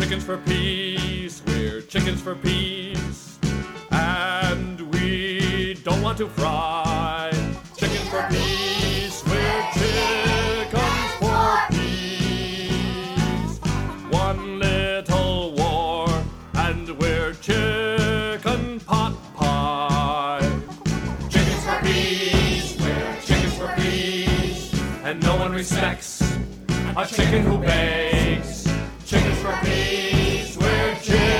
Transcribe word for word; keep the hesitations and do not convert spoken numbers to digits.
chickens for peace, we're chickens for peace. And we don't want to fry. Chickens for peace, we're chickens for peace. One little war, and we're chicken pot pie. Chickens for peace, we're chickens for peace. And no one respects a chicken who begs. Chickens for peace, we're chickens.